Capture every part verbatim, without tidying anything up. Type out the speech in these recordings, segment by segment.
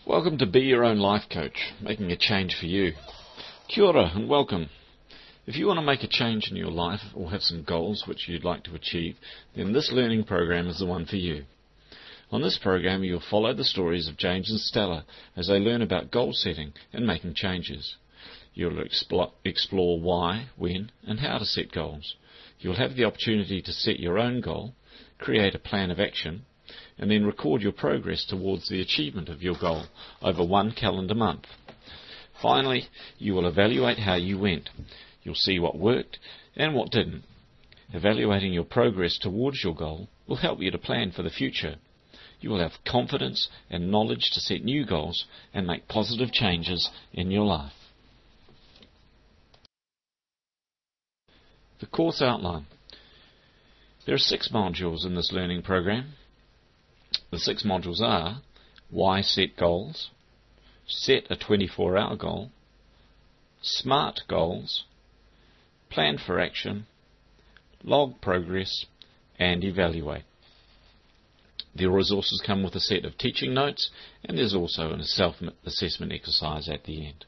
Welcome to Be Your Own Life Coach, making a change for you. Kia ora and welcome. If you want to make a change in your life or have some goals which you'd like to achieve, then this learning program is the one for you. On this program you'll follow the stories of James and Stella as they learn about goal setting and making changes. You'll explore, explore why, when and how to set goals. You'll have the opportunity to set your own goal, create a plan of action, and then record your progress towards the achievement of your goal over one calendar month. Finally, you will evaluate how you went. You'll see what worked and what didn't. Evaluating your progress towards your goal will help you to plan for the future. You will have confidence and knowledge to set new goals and make positive changes in your life. The course outline. There are six modules in this learning program. The six modules are: why set goals, set a twenty-four hour goal, SMART goals, plan for action, log progress, and evaluate. The resources come with a set of teaching notes, and there's also a self-assessment exercise at the end.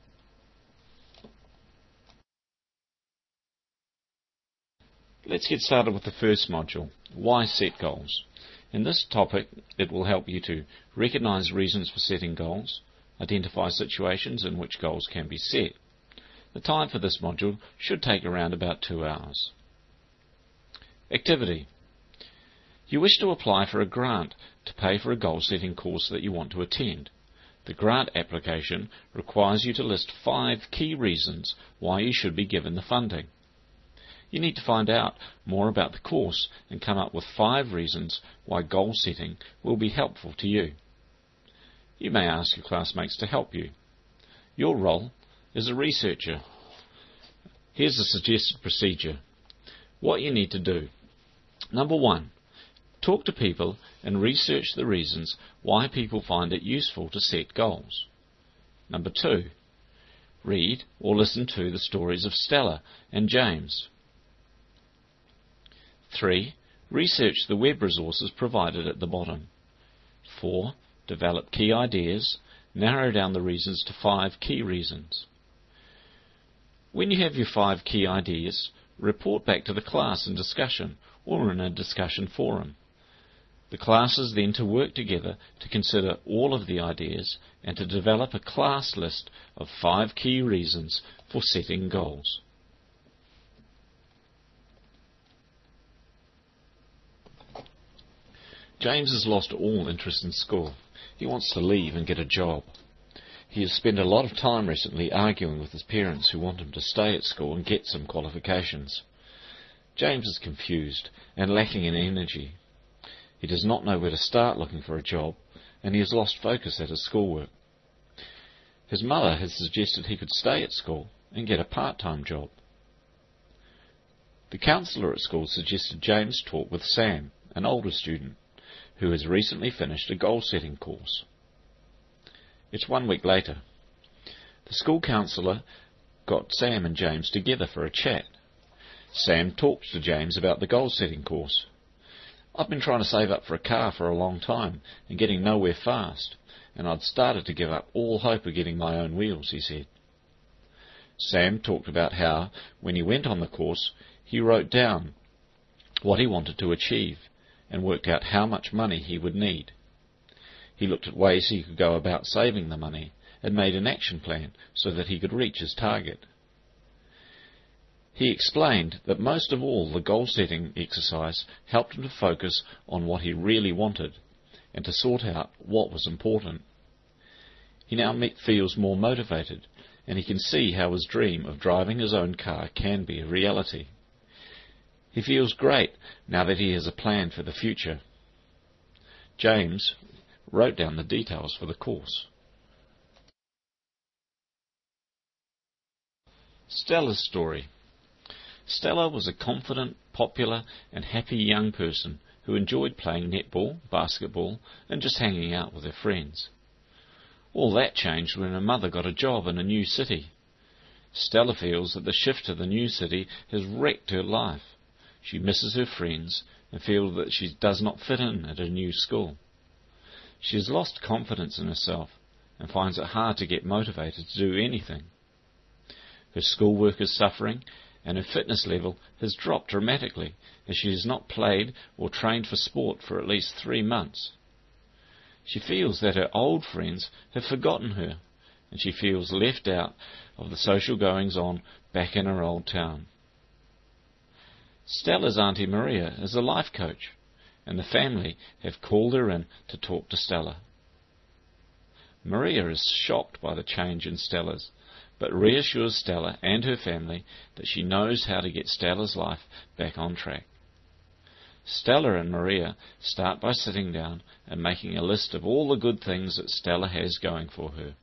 Let's get started with the first module, why set goals. In this topic, it will help you to recognise reasons for setting goals, identify situations in which goals can be set. The time for this module should take around about two hours. Activity. You wish to apply for a grant to pay for a goal-setting course that you want to attend. The grant application requires you to list five key reasons why you should be given the funding. You need to find out more about the course and come up with five reasons why goal setting will be helpful to you. You may ask your classmates to help you. Your role is a researcher. Here's a suggested procedure. What you need to do. Number one, talk to people and research the reasons why people find it useful to set goals. Number two, read or listen to the stories of Stella and James. Three, research the web resources provided at the bottom. Four, develop key ideas. Narrow down the reasons to five key reasons. When you have your five key ideas, report back to the class in discussion or in a discussion forum. The class is then to work together to consider all of the ideas and to develop a class list of five key reasons for setting goals. James has lost all interest in school. He wants to leave and get a job. He has spent a lot of time recently arguing with his parents who want him to stay at school and get some qualifications. James is confused and lacking in energy. He does not know where to start looking for a job, and he has lost focus at his schoolwork. His mother has suggested he could stay at school and get a part-time job. The counsellor at school suggested James talk with Sam, an older student, who has recently finished a goal-setting course. It's one week later. The school counsellor got Sam and James together for a chat. Sam talked to James about the goal-setting course. I've been trying to save up for a car for a long time and getting nowhere fast, and I'd started to give up all hope of getting my own wheels, he said. Sam talked about how, when he went on the course, he wrote down what he wanted to achieve and worked out how much money he would need. He looked at ways he could go about saving the money and made an action plan so that he could reach his target. He explained that most of all the goal-setting exercise helped him to focus on what he really wanted and to sort out what was important. He now feels more motivated, and he can see how his dream of driving his own car can be a reality. He feels great now that he has a plan for the future. James wrote down the details for the course. Stella's story. Stella was a confident, popular and happy young person who enjoyed playing netball, basketball and just hanging out with her friends. All that changed when her mother got a job in a new city. Stella feels that the shift to the new city has wrecked her life. She misses her friends and feels that she does not fit in at her new school. She has lost confidence in herself and finds it hard to get motivated to do anything. Her schoolwork is suffering, and her fitness level has dropped dramatically as she has not played or trained for sport for at least three months. She feels that her old friends have forgotten her, and she feels left out of the social goings-on back in her old town. Stella's Auntie Maria is a life coach, and the family have called her in to talk to Stella. Maria is shocked by the change in Stella's, but reassures Stella and her family that she knows how to get Stella's life back on track. Stella and Maria start by sitting down and making a list of all the good things that Stella has going for her.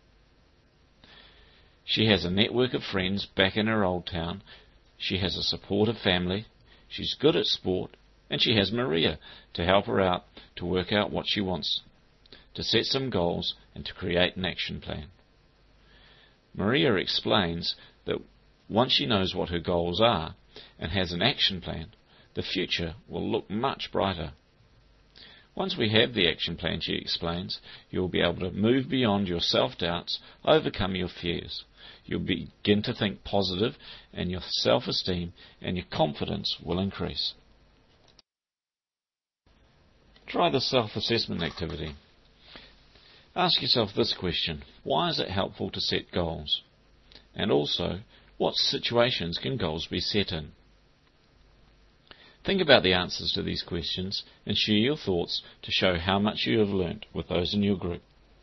She has a network of friends back in her old town, she has a supportive family, she's good at sport, and she has Maria to help her out to work out what she wants, to set some goals and to create an action plan. Maria explains that once she knows what her goals are and has an action plan, the future will look much brighter. Once we have the action plan, she explains, you'll be able to move beyond your self-doubts, overcome your fears. You'll begin to think positive, and your self-esteem and your confidence will increase. Try the self-assessment activity. Ask yourself this question: why is it helpful to set goals? And also, what situations can goals be set in? Think about the answers to these questions and share your thoughts to show how much you have learnt with those in your group.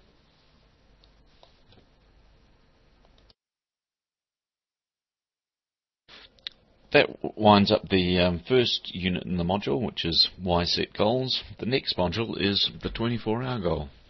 That winds up the um, first unit in the module, which is Why Set Goals. The next module is the twenty-four hour goal.